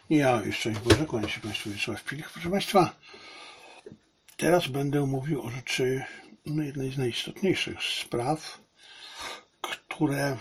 Ja jeszcze nie Boże, kłaniam się Państwu Wiesław. Proszę Państwa, teraz będę mówił o rzeczy, jednej z najistotniejszych spraw, które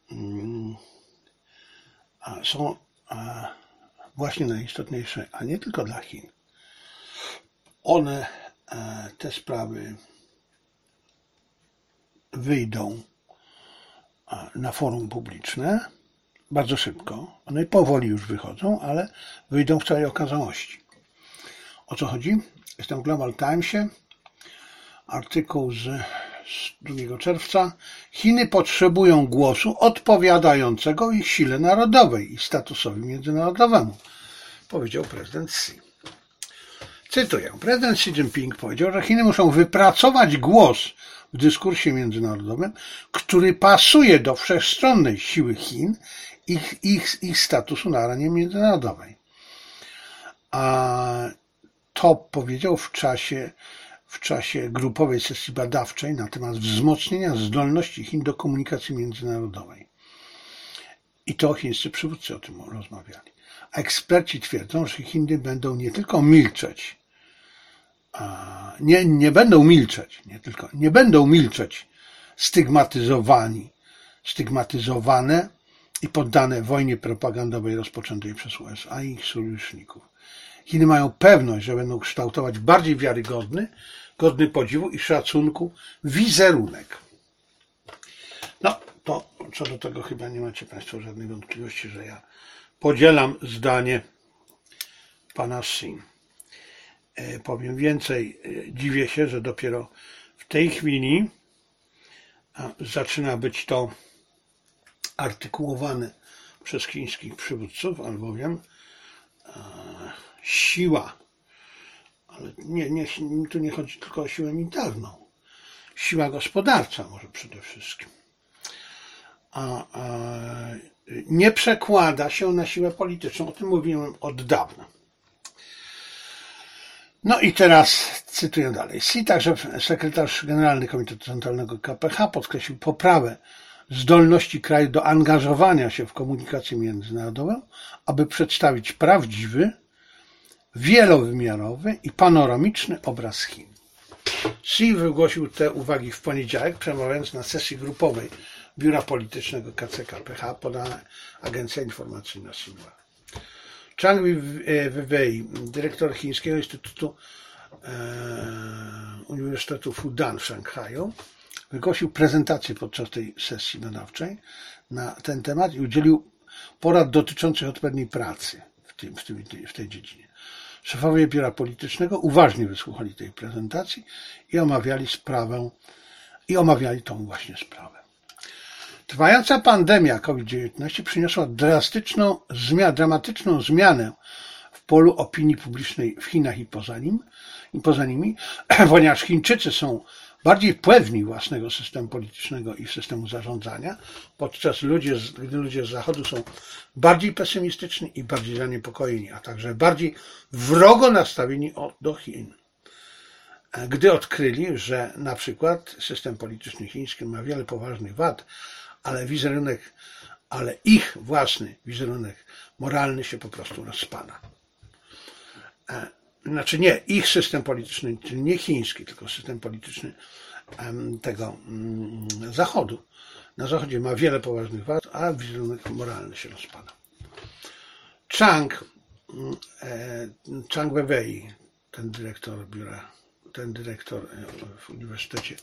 są właśnie najistotniejsze, a nie tylko dla Chin. Te sprawy wyjdą na forum publiczne bardzo szybko. One powoli już wychodzą, ale wyjdą w całej okazałości. O co chodzi? Jestem w Global Timesie. Artykuł z 2 czerwca. Chiny potrzebują głosu odpowiadającego ich sile narodowej i statusowi międzynarodowemu, powiedział prezydent Xi. Cytuję. Prezydent Xi Jinping powiedział, że Chiny muszą wypracować głos w dyskursie międzynarodowym, który pasuje do wszechstronnej siły Chin i ich statusu na arenie międzynarodowej. A to powiedział w czasie grupowej sesji badawczej na temat wzmocnienia zdolności Chin do komunikacji międzynarodowej. I to chińscy przywódcy o tym rozmawiali. A eksperci twierdzą, że Chiny będą nie tylko milczeć, nie będą milczeć stygmatyzowane i poddane wojnie propagandowej rozpoczętej przez USA i ich sojuszników. Chiny mają pewność, że będą kształtować bardziej wiarygodny, godny podziwu i szacunku wizerunek. No, to co do tego chyba nie macie Państwo żadnej wątpliwości, że ja podzielam zdanie pana Xi. Powiem więcej, dziwię się, że dopiero w tej chwili zaczyna być to artykułowane przez chińskich przywódców, albowiem siła, ale tu nie chodzi tylko o siłę militarną, siła gospodarcza może przede wszystkim, nie przekłada się na siłę polityczną. O tym mówiłem od dawna. No i teraz cytuję dalej. Xi, także sekretarz generalny Komitetu Centralnego KPH, podkreślił poprawę zdolności kraju do angażowania się w komunikację międzynarodową, aby przedstawić prawdziwy, wielowymiarowy i panoramiczny obraz Chin. Xi wygłosił te uwagi w poniedziałek, przemawiając na sesji grupowej Biura Politycznego KCKPH, podane Agencja Informacyjna Xinhua. Chang Weiwei, dyrektor Chińskiego Instytutu Uniwersytetu Fudan w Szanghaju, wygłosił prezentację podczas tej sesji badawczej na ten temat i udzielił porad dotyczących odpowiedniej pracy w tej dziedzinie. Szefowie Biura Politycznego uważnie wysłuchali tej prezentacji i omawiali tą właśnie sprawę. Trwająca pandemia COVID-19 przyniosła dramatyczną zmianę w polu opinii publicznej w Chinach i poza nimi, ponieważ Chińczycy są bardziej pewni własnego systemu politycznego i systemu zarządzania, podczas gdy ludzie z Zachodu są bardziej pesymistyczni i bardziej zaniepokojeni, a także bardziej wrogo nastawieni do Chin. Gdy odkryli, że na przykład system polityczny chiński ma wiele poważnych wad, ale ich własny wizerunek moralny się po prostu rozpada. Znaczy nie ich system polityczny, czyli nie chiński, tylko system polityczny tego Zachodu. Na Zachodzie ma wiele poważnych wad, a wizerunek moralny się rozpada. Chang Weiwei, ten dyrektor w uniwersytecie,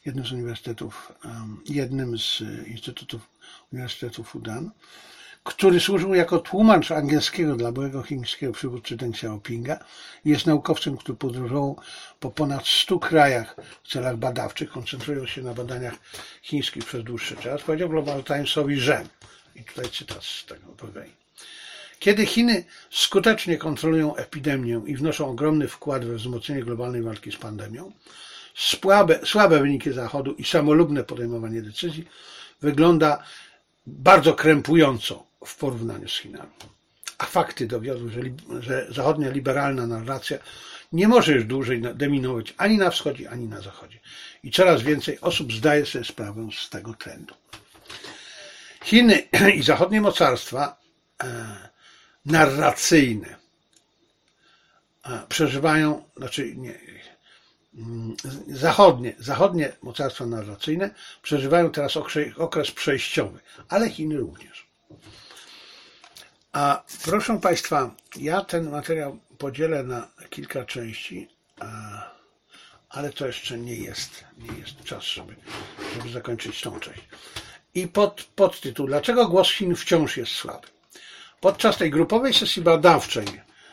jednym z instytutów Uniwersytetu Fudan, który służył jako tłumacz angielskiego dla byłego chińskiego przywódcy Deng Xiaopinga, jest naukowcem, który podróżował po ponad 100 krajach w celach badawczych, koncentrując się na badaniach chińskich przez dłuższy czas. Powiedział Global Timesowi, że, i tutaj cytat z tego Weiwei, kiedy Chiny skutecznie kontrolują epidemię i wnoszą ogromny wkład we wzmocnienie globalnej walki z pandemią, słabe wyniki Zachodu i samolubne podejmowanie decyzji wygląda bardzo krępująco w porównaniu z Chinami. A fakty dowiodły, że zachodnia liberalna narracja nie może już dłużej dominować ani na wschodzie, ani na zachodzie. I coraz więcej osób zdaje sobie sprawę z tego trendu. Chiny i zachodnie mocarstwa narracyjne przeżywają, znaczy nie, zachodnie mocarstwa narracyjne przeżywają teraz okres przejściowy, ale Chiny również. A proszę Państwa, ja ten materiał podzielę na kilka części, ale to jeszcze nie jest czas, żeby zakończyć tą część. I podtytuł: dlaczego głos Chin wciąż jest słaby? Podczas tej grupowej sesji badawczej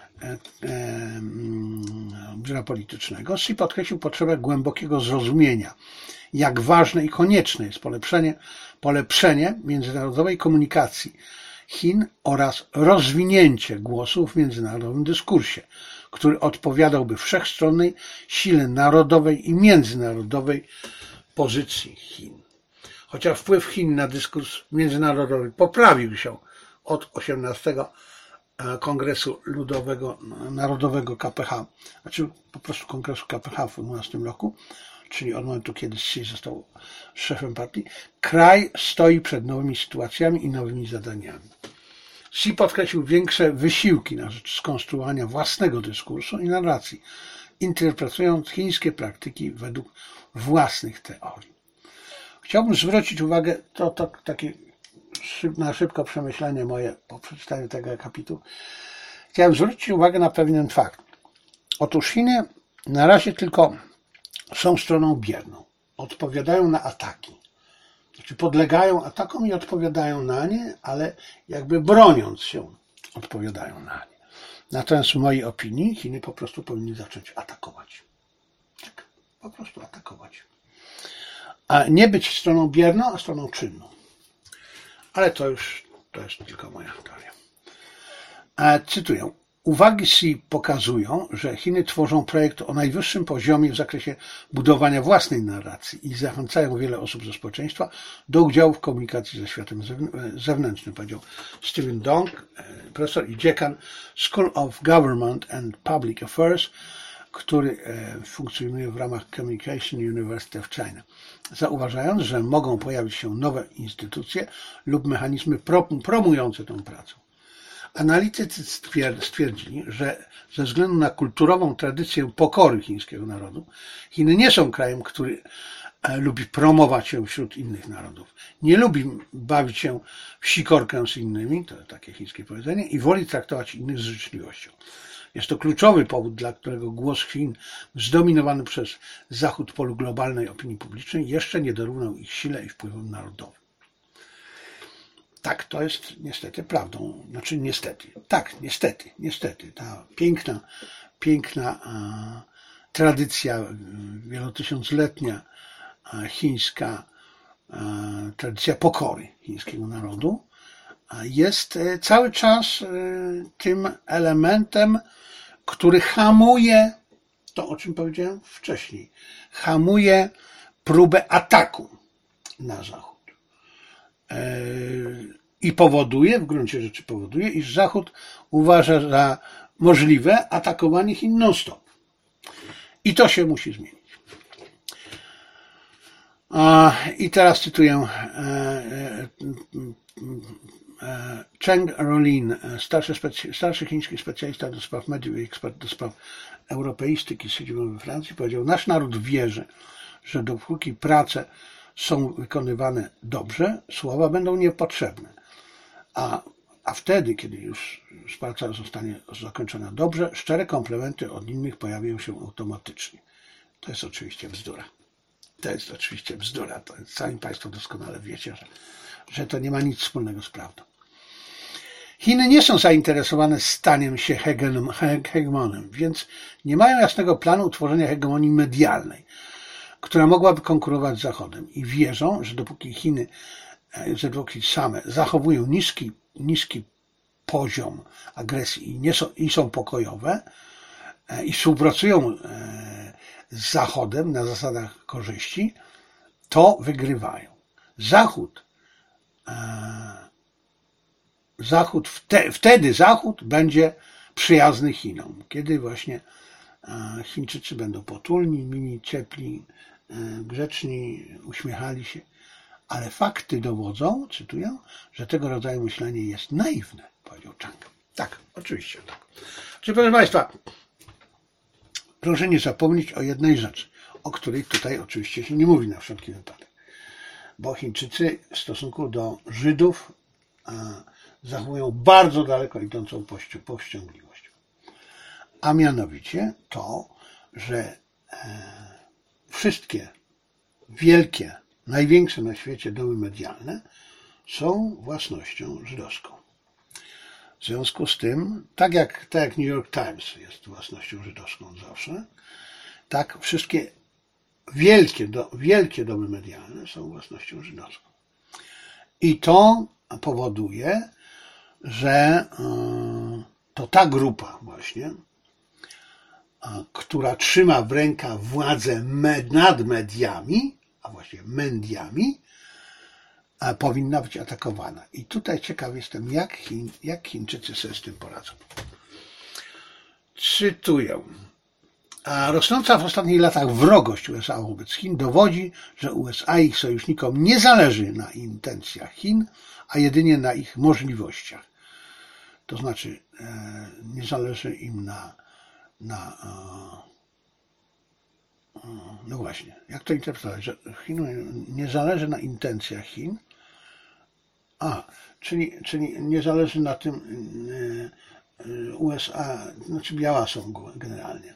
Biura Politycznego Xi podkreślił potrzebę głębokiego zrozumienia, jak ważne i konieczne jest polepszenie międzynarodowej komunikacji Chin oraz rozwinięcie głosu w międzynarodowym dyskursie, który odpowiadałby wszechstronnej sile narodowej i międzynarodowej pozycji Chin. Chociaż wpływ Chin na dyskurs międzynarodowy poprawił się od 18 Kongresu Narodowego KPH, znaczy po prostu Kongresu KPH w 2012 roku, czyli od momentu, kiedy Xi został szefem partii, kraj stoi przed nowymi sytuacjami i nowymi zadaniami. Xi podkreślił większe wysiłki na rzecz skonstruowania własnego dyskursu i narracji, interpretując chińskie praktyki według własnych teorii. Chciałbym zwrócić uwagę, to takie na szybko przemyślenie moje po przeczytaniu tego akapitu. Chciałem zwrócić uwagę na pewien fakt. Otóż Chiny na razie tylko są stroną bierną. Odpowiadają na ataki. Znaczy podlegają atakom i odpowiadają na nie, ale jakby broniąc się odpowiadają na nie. Natomiast w mojej opinii Chiny po prostu powinny zacząć atakować. Tak, po prostu atakować. A nie być stroną bierną, a stroną czynną. Ale to jest tylko moja teoria. Cytuję. Uwagi Xi pokazują, że Chiny tworzą projekt o najwyższym poziomie w zakresie budowania własnej narracji i zachęcają wiele osób ze społeczeństwa do udziału w komunikacji ze światem zewnętrznym, powiedział Stephen Dong, profesor i dziekan School of Government and Public Affairs, który funkcjonuje w ramach Communication University of China, zauważając, że mogą pojawić się nowe instytucje lub mechanizmy promujące tę pracę. Analitycy stwierdzili, że ze względu na kulturową tradycję pokory chińskiego narodu, Chiny nie są krajem, który lubi promować się wśród innych narodów. Nie lubi bawić się w sikorkę z innymi, to takie chińskie powiedzenie, i woli traktować innych z życzliwością. Jest to kluczowy powód, dla którego głos Chin, zdominowany przez Zachód polu globalnej opinii publicznej, jeszcze nie dorównał ich sile i wpływom narodowym. Tak, to jest niestety prawdą. Znaczy niestety. Tak, niestety. Ta piękna tradycja wielotysiącletnia chińska, tradycja pokory chińskiego narodu jest cały czas tym elementem, który hamuje to, o czym powiedziałem wcześniej. Hamuje próbę ataku na Zachód. I w gruncie rzeczy powoduje, iż Zachód uważa za możliwe atakowanie Chin non-stop. I to się musi zmienić. I teraz cytuję Cheng Rolin, starszy chiński specjalista do spraw mediów i ekspert do spraw europeistyki z siedzibą we Francji, powiedział: nasz naród wierzy, że dopóki prace są wykonywane dobrze, słowa będą niepotrzebne. A wtedy, kiedy już praca zostanie zakończona dobrze, szczere komplementy od innych pojawią się automatycznie. To jest oczywiście bzdura. To sami Państwo doskonale wiecie, że to nie ma nic wspólnego z prawdą. Chiny nie są zainteresowane staniem się hegemonem, więc nie mają jasnego planu utworzenia hegemonii medialnej, która mogłaby konkurować z Zachodem, i wierzą, że dopóki Chiny same zachowują niski poziom agresji i są pokojowe i współpracują z Zachodem na zasadach korzyści, to wygrywają. Wtedy Zachód będzie przyjazny Chinom, kiedy właśnie Chińczycy będą potulni, mili, ciepli, grzeczni, uśmiechali się. Ale fakty dowodzą, cytuję, że tego rodzaju myślenie jest naiwne, powiedział Chang. Tak, oczywiście tak. Czyli proszę Państwa, proszę nie zapomnieć o jednej rzeczy, o której tutaj oczywiście się nie mówi na wszelki wypadek. Bo Chińczycy w stosunku do Żydów zachowują bardzo daleko idącą powściągliwość. A mianowicie to, że wszystkie wielkie, największe na świecie domy medialne są własnością żydowską. W związku z tym, tak jak New York Times jest własnością żydowską zawsze, tak wszystkie wielkie domy medialne są własnością żydowską. I to powoduje, że to ta grupa właśnie, która trzyma w rękach władzę nad mediami, a właściwie mediami, powinna być atakowana. I tutaj ciekaw jestem, jak Chińczycy sobie z tym poradzą. Cytuję. A rosnąca w ostatnich latach wrogość USA wobec Chin dowodzi, że USA i ich sojusznikom nie zależy na intencjach Chin, a jedynie na ich możliwościach. To znaczy nie zależy im no właśnie, jak to interpretować, że Chinom nie zależy na intencjach Chin, czyli nie zależy na tym USA, znaczy biała są generalnie,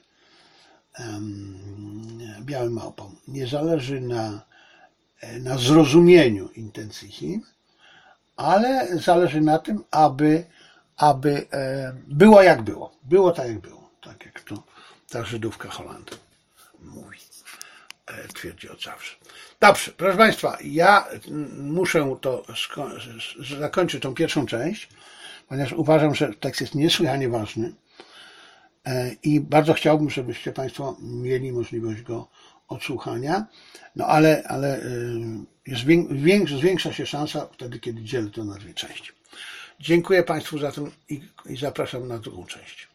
białym małpom, nie zależy na zrozumieniu intencji Chin, ale zależy na tym, aby było jak było. Było tak jak było. Tak jak to ta Żydówka Holandia mówi. Twierdzi od zawsze. Dobrze, proszę Państwa, ja muszę zakończyć tą pierwszą część, ponieważ uważam, że tekst jest niesłychanie ważny i bardzo chciałbym, żebyście Państwo mieli możliwość go odsłuchania, no ale zwiększa się szansa wtedy, kiedy dzielę to na dwie części. Dziękuję Państwu za to i zapraszam na drugą część.